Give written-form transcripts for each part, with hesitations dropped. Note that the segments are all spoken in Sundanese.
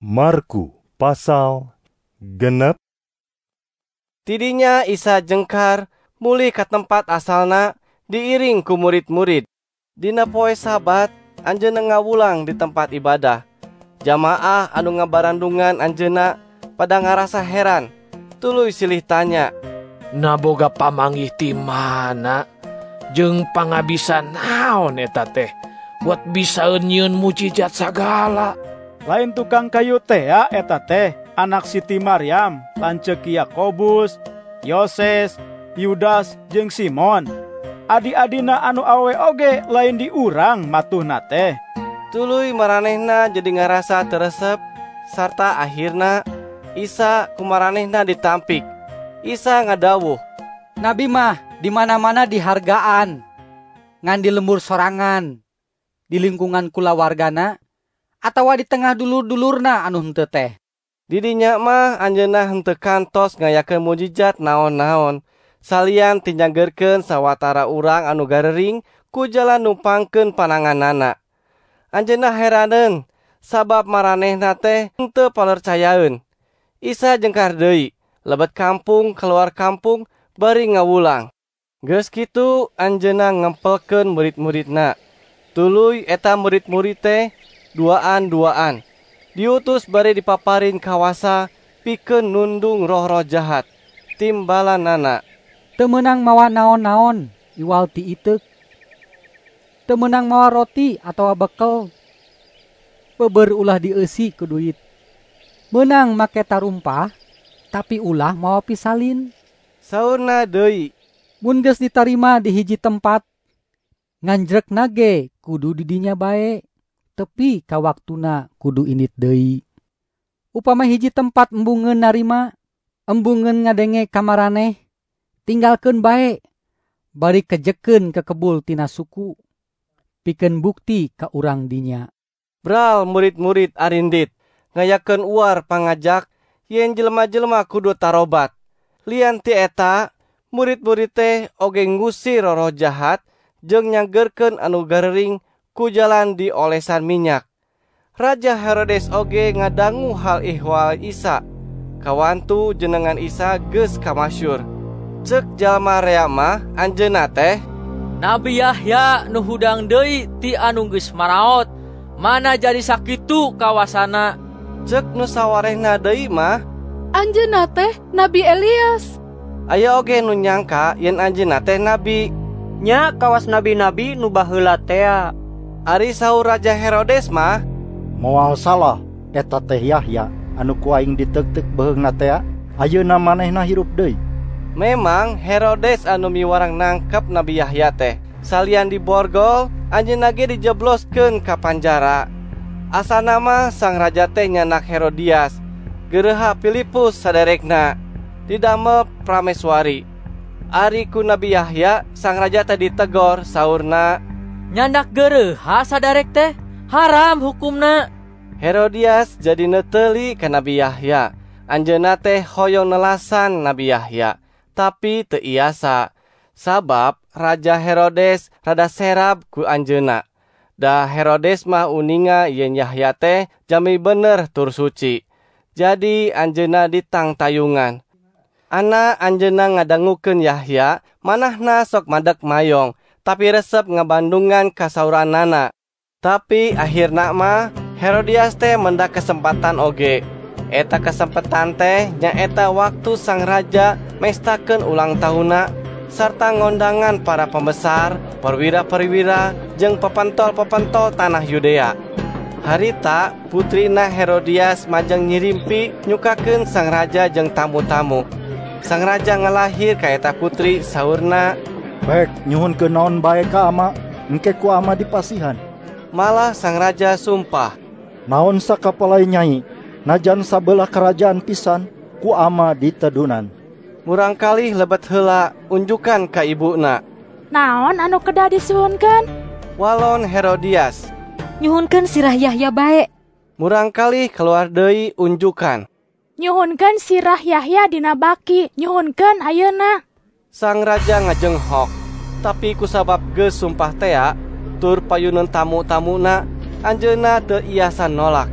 Marku pasal genep. Tidinya Isa jengkar mulih ka tempat asalna diiring ku murid-murid. Dina poe Sabat anjeunna ngawulang di tempat ibadah. Jamaah anu ngabarandungan anjeunna pada ngarasa heran. Tuluy silih tanya, "Naboga pamanggih ti mana? Jeung pangabisa naon eta teh? Buat bisaeun nyieun mujizat sagala." Lain tukang kayu teh ya eta teh anak Siti Maryam, lanceuk Yakobus, Yoses, Yudas jeung Simon. Adi-adina anu awe oge lain di urang matuhna teh. Tuluy maranehna jadi ngarasa teresep sarta akhirna Isa kumaranehna ditampik. Isa ngadawuh, "Nabi mah di mana-mana dihargaan, ngan di lembur sorangan, di lingkungan kulawargana, atawa di tengah dulur-dulurna anu henteu teh." Didinya mah anjeunna henteu kantos ngayakeun mujizat naon-naon, salian tinjanggeurkeun sawatara urang anu garering ku jalan numpangkeun pananganana. Anjeunna heraneun sabab maranehna teh henteu palercayaeun. Isa jengkar deui, lebet kampung keluar kampung bari ngawulang. Geus kitu anjeunna ngempelkeun murid-muridna. Tuluy eta murid-murid teh duaan-duaan. Diutus bari dipaparin kawasa pikeun nundung roh-roh jahat. Timbalanana, "Teu meunang mawa naon-naon iwal ti iteuk. Teu meunang mawa roti atawa bekel. Beubeur ulah dieusi ku duit. Meunang make tarumpah, tapi ulah mawa pisalin." saurna deui, "Mun geus ditarima di hiji tempat, nganjrekna ge kudu di dinya bae, tepi ka waktuna kudu indit deui. Upama hiji tempat embungeun narima, embungeun ngadenge ka maraneh, tinggalkeun bae, bari kejekeun ke kebul tina suku, pikeun bukti ka urang dinya." Bral murid-murid arindit ngayakeun uar pangajak yen jelema-jelema kudu tarobat. Lian ti eta, murid-murid teh oge ngusir roh jahat jeung nyanggeurkeun anu garering ku jalan diolesan minyak. Raja Herodes oge ngadangu hal ihwal Isa. Kawantu jenengan Isa geus kamasyur. Ceuk jalma rea mah anjeunna teh, "Nabi Yahya nu hudang deui ti anu geus maraot, mana jadi sakitu kawasana." Ceuk nu sawarehna deui mah, "Anjeunna teh Nabi Elias." aya oge nu nyangka yen anjeunna teh nabi. Nya kawas nabi-nabi nu baheula tea. Ari saur Raja Herodes mah, "Moal salah eta teh Yahya anu ku aing diteuk-teuk beheungna tea, ayeuna manehna hirup deui." Memang Herodes anu miwarang nangkep Nabi Yahya teh. Salian diborgol, anjeunna ge dijebloskeun ka panjara. Asana mah sang raja teh nyanak Herodias, geureha Filipus saderekna, didamel prameswari. Ari ku Nabi Yahya sang raja teh ditegor saurna, "Nyandak geureha sadarek teh, haram hukumna." Herodias jadi neuteli ka Nabi Yahya. Anjeunna teh hoyong nelasan Nabi Yahya, tapi teu iasa. Sabab Raja Herodes rada serab ku anjeunna. Da Herodes mah uninga yen Yahya teh jami bener tur suci. Jadi anjeunna ditang tayungan. Ana anjeunna ngadangukeun Yahya, manahna sok madeg mayong, tapi resep ngabandungan kasauranana. Tapi akhirna mah Herodias teh mendak kesempatan oge. Eta kesempatan teh nyaeta waktu sang raja mestakeun ulang tahunna sarta ngondangan para pembesar, perwira-perwira, jeung pepentol-pepentol tanah Yudea. Harita putrina Herodias majeng nyirimpi nyukakeun sang raja jeung tamu-tamu. Sang raja ngalahir ka eta putri saurna, "Baik nyuhunkeun naon bae ka ama, engke ku ama dipasihan." Malah sang raja sumpah, "Naon sakapalai nyai, najan sabelah kerajaan pisan, ku ama ditedunan." Murangkalih lebet heula unjukan ka ibuna. "Naon anu kedah disuhunkeun?" Walon Herodias. "Nyuhunkeun sirah Yahya bae." Murangkalih keluar deui unjukan. "Nyuhunkeun sirah Yahya dina baki, nyuhunkeun ayeuna." Sang raja ngajenghok, tapi kusabab geus sumpah tea tur payuneun tamu-tamuna, anjeunna teu iasa nolak.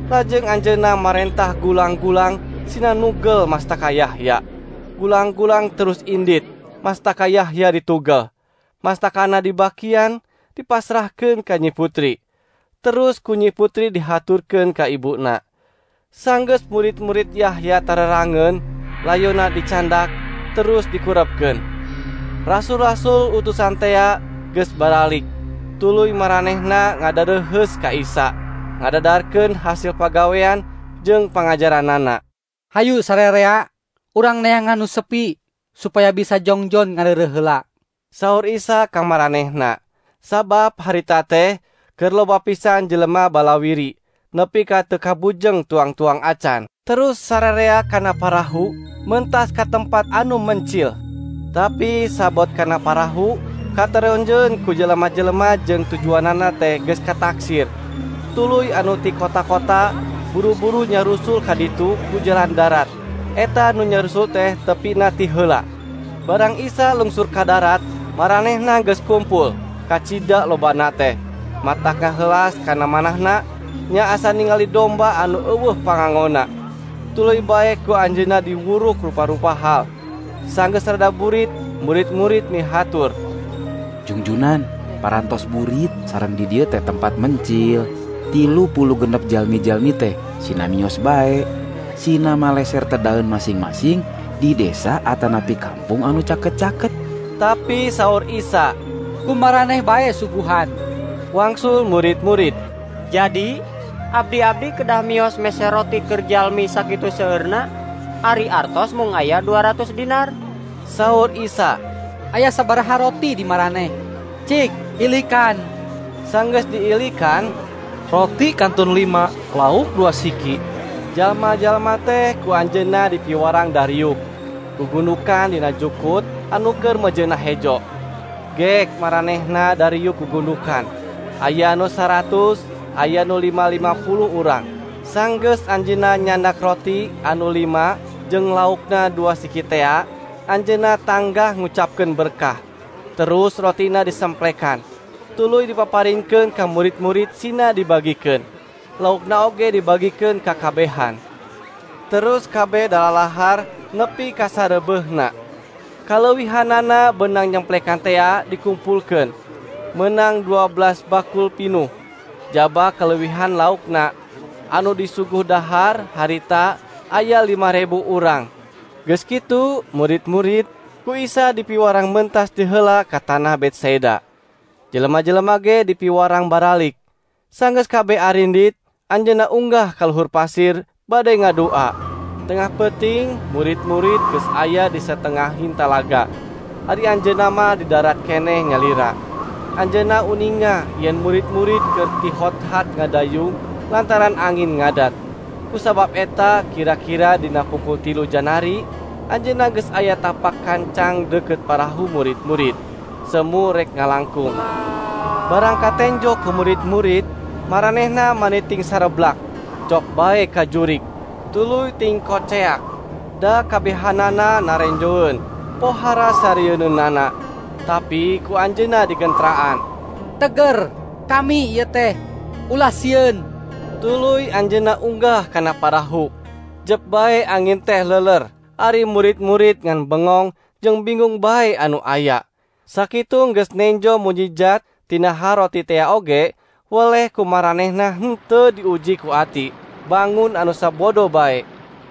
Lajeng anjeunna marentah gulang-gulang sina nugel mastaka Yahya. Gulang-gulang terus indit, mastaka Yahya ditugel. Mastakana dibakian, dipasrahkeun ka Nyi Putri. Terus ku Nyi Putri dihaturkeun ka ibuna. Sanggeus murid-murid Yahya tarerangeun, layona dicandak, terus dikurepkeun. Rasul-rasul utusan tea geus baralik. Tuluy maranehna ngadareheus ka Isa, ngadadarkeun hasil pagawean jeung pangajaranana. Hayu sarerea, urang neangan nu sepi supaya bisa jongjon ngareureuh heula. Saur Isa ka maranehna, sabab harita teh keur loba pisan jelema balawiri, nepi ka teu kabujeng tuang-tuang acan. Terus sararea kana parahu mentas ka tempat anu mencil. Tapi sabot kana parahu katereunjeun ku jelema-jelema jeung tujuanana teh geus kataksir. Tuluy anu ti kota-kota buru-buru nyarusul ka ditu ku jalan darat. Eta nu nyarusul teh tepina ti heula. Barang Isa lungsur ka darat, maranehna geus kumpul, kacida lobana teh. Matana helas kana manahna, nya asa ningali domba anu eueuh pangangona. Tuluy bae ku anjeunna diwuruk rupa-rupa hal. Sanggeus rada burit, murid-murid mihatur. Jungjunan, parantos burit sareng di dieu teh tempat mencil. 30 jalmi-jalmi teh sina mios bae. Sina maleser tedaeun masing-masing di desa atanapi kampung anu caket-caket. Tapi saur Isa, kumaraneh bae suguhan. Wangsul murid-murid. Jadi abdi-abdi kedah mios mese roti keur jalmi sakitu seueurna, ari artos mung aya 200 dinar. Saur Isa, aya sabaraha roti di maraneh? Cik, ilikan. Sanggeus diilikan, roti kantun 5, lauk 2 siki. Jalma-jalma teh ku anjeunna dipiwarang dariuk. Kugundukan dina jukut anu keur mejeunna hejo. Gek maranehna dariuk kugundukan. Aya nu 100, aya nu 50 urang. Sanggeus anjeunna nyandak roti anu 5 jeung laukna 2 siki tea, anjeunna tanggah ngucapkeun berkah. Terus rotina disemplekan. Tuluy dipaparingkeun ka murid-murid sina dibagikeun. Laukna oge dibagikeun ka kabehan. Terus kabeh dalalahar nepi ka sarebeuna. Kaleuwihanana beunang nyemplekan tea dikumpulkeun. Menang 12 bakul pinuh. Jaba kaleuwihan laukna anu disuguh dahar harita aya 5.000 urang. Geus kitu murid-murid ku Isa dipiwarang mentas di heula ka tanah Betsaida. Jelema-jelema ge dipiwarang baralik. Sanggeus kabeh arindit, anjeunna unggah ka luhur pasir bade ngadoa. Tengah peuting murid-murid geus aya di satengahing talaga. Ari anjeunna mah di darat keneh nyalira. Anjeunna uninga yen murid-murid keur ti hot-hat ngadayung lantaran angin ngadat. Kusabab eta kira-kira dina pukul 3 Janari, anjeunna geus aya tapak kancang deukeut parahu murid-murid. Semu rek ngalangkung. Barang katenjo ku murid-murid, maranehna maniting sareblak, cok bae ka jurig. Tuluy ting koceak. Da kabehanana narenjoeun, pohara sarieunana. Tapi ku anjeunna digentraan. Teger, kami ieu teh ulah sieun. Tuluy anjeunna unggah kana parahu. Jep bae angin teh leuler. Ari murid-murid ngan bengong jeung bingung bae anu aya. Sakitu geus nenjo mujijat tina roti tea oge, weleh ku maranehna henteu diuji ku ati. Bangun anu sabodo bae.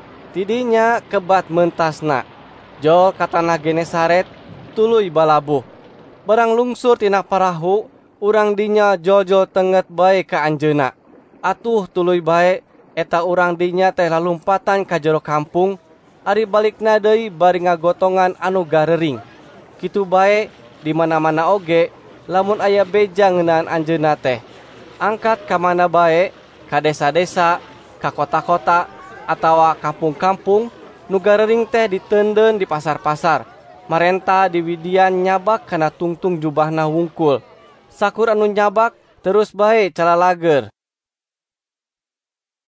Tidinya kebat mentasna. Jol ka tanah Genesaret, tuluy balabuh. Barang lungsur tina parahu, urang dinya jol-jol tenget bae ka anjeunna. Atuh tuluy bae, eta urang dinya teh lalumpatan ka jero kampung, ari balikna deui bari ngagotongan anu garering. Kitu bae di mana-mana oge, lamun aya beja ngeunaan anjeunna teh. Angkat ka mana bae, ka desa-desa, ka kota-kota, atawa kampung-kampung, nu garering teh diteundeun di pasar-pasar. Marenta di widian nyabak kana tungtung jubahna wungkul. Sakur anu nyabak terus bae calalager.